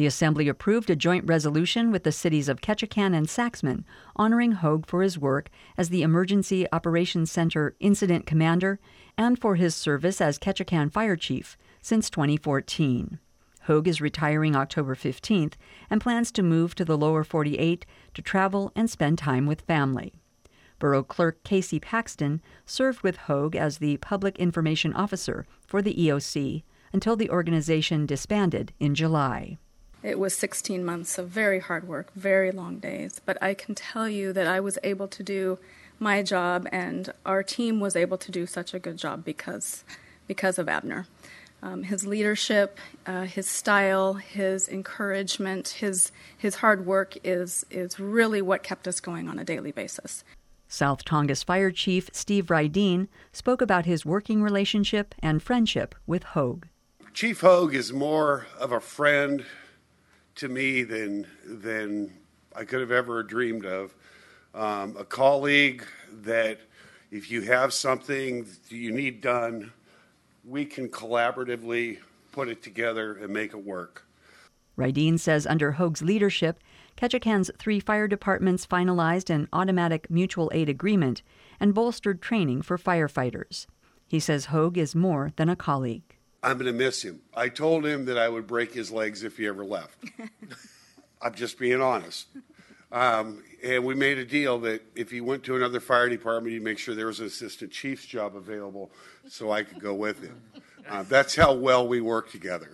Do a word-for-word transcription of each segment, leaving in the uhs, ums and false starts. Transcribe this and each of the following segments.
The Assembly approved a joint resolution with the cities of Ketchikan and Saxman, honoring Hogue for his work as the Emergency Operations Center Incident Commander and for his service as Ketchikan Fire Chief since twenty fourteen. Hogue is retiring October fifteenth and plans to move to the lower forty-eight to travel and spend time with family. Borough Clerk Casey Paxton served with Hogue as the Public Information Officer for the E O C until the organization disbanded in July. It was sixteen months of very hard work, very long days, but I can tell you that I was able to do my job, and our team was able to do such a good job because, because of Abner. Um, his leadership, uh, his style, his encouragement, his his hard work is is really what kept us going on a daily basis. South Tongass Fire Chief Steve Rydeen spoke about his working relationship and friendship with Hogue. Chief Hogue is more of a friend to me than than I could have ever dreamed of. Um, a colleague that if you have something that you need done, we can collaboratively put it together and make it work. Rydeen says under Hogue's leadership, Ketchikan's three fire departments finalized an automatic mutual aid agreement and bolstered training for firefighters. He says Hogue is more than a colleague. I'm going to miss him. I told him that I would break his legs if he ever left. I'm just being honest. Um, and we made a deal that if he went to another fire department, he'd make sure there was an assistant chief's job available so I could go with him. Uh, that's how well we work together.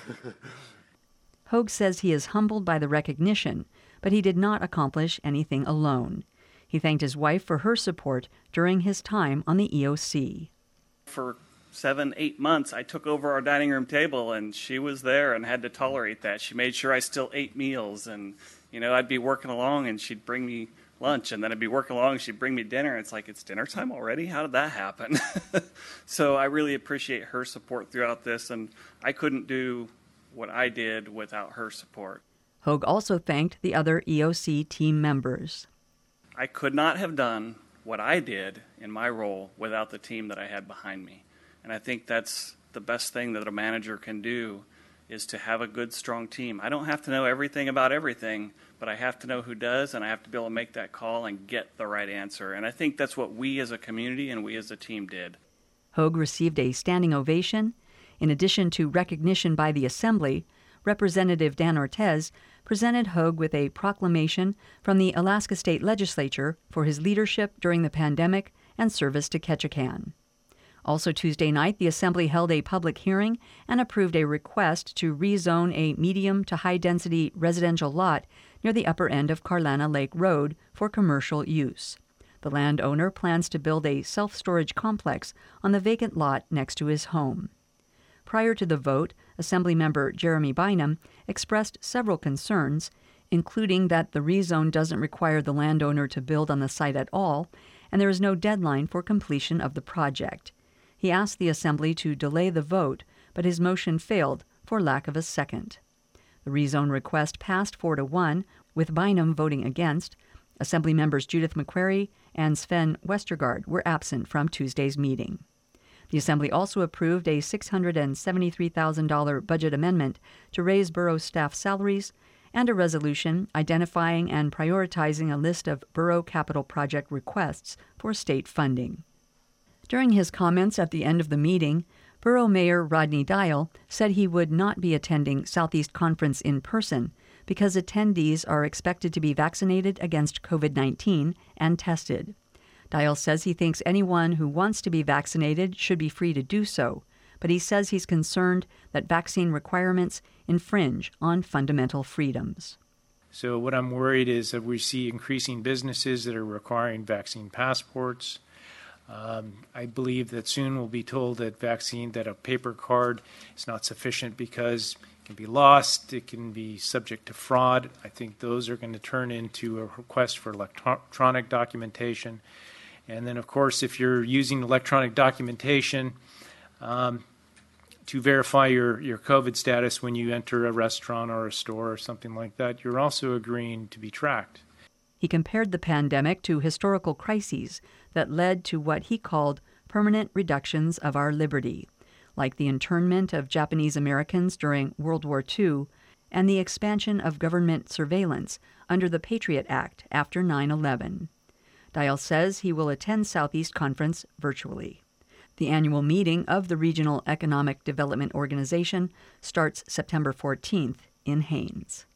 Hogue says he is humbled by the recognition, but he did not accomplish anything alone. He thanked his wife for her support during his time on the E O C. For seven, eight months, I took over our dining room table, and she was there and had to tolerate that. She made sure I still ate meals, and, you know, I'd be working along, and she'd bring me lunch, and then I'd be working along, and she'd bring me dinner. It's like, it's dinner time already? How did that happen? So I really appreciate her support throughout this, and I couldn't do what I did without her support. Hogue also thanked the other E O C team members. I could not have done what I did in my role without the team that I had behind me. And I think that's the best thing that a manager can do, is to have a good, strong team. I don't have to know everything about everything, but I have to know who does, and I have to be able to make that call and get the right answer. And I think that's what we as a community and we as a team did. Hogue received a standing ovation. In addition to recognition by the Assembly, Representative Dan Ortez presented Hogue with a proclamation from the Alaska State Legislature for his leadership during the pandemic and service to Ketchikan. Also Tuesday night, the Assembly held a public hearing and approved a request to rezone a medium to high-density residential lot near the upper end of Carlana Lake Road for commercial use. The landowner plans to build a self-storage complex on the vacant lot next to his home. Prior to the vote, Assemblymember Jeremy Bynum expressed several concerns, including that the rezone doesn't require the landowner to build on the site at all, and there is no deadline for completion of the project. He asked the Assembly to delay the vote, but his motion failed for lack of a second. The rezone request passed four to one, with Bynum voting against. Assembly members Judith McQuarrie and Sven Westergaard were absent from Tuesday's meeting. The Assembly also approved a six hundred seventy-three thousand dollars budget amendment to raise borough staff salaries and a resolution identifying and prioritizing a list of borough capital project requests for state funding. During his comments at the end of the meeting, Borough Mayor Rodney Dial said he would not be attending Southeast Conference in person because attendees are expected to be vaccinated against covid nineteen and tested. Dial says he thinks anyone who wants to be vaccinated should be free to do so, but he says he's concerned that vaccine requirements infringe on fundamental freedoms. So what I'm worried is that we see increasing businesses that are requiring vaccine passports. Um, I believe that soon we'll be told that vaccine, that a paper card is not sufficient because it can be lost, it can be subject to fraud. I think those are going to turn into a request for electronic documentation. And then, of course, if you're using electronic documentation um, to verify your, your COVID status when you enter a restaurant or a store or something like that, you're also agreeing to be tracked. He compared the pandemic to historical crises that led to what he called permanent reductions of our liberty, like the internment of Japanese Americans during World War Two and the expansion of government surveillance under the Patriot Act after nine eleven. Dial says he will attend Southeast Conference virtually. The annual meeting of the Regional Economic Development Organization starts September fourteenth in Haines.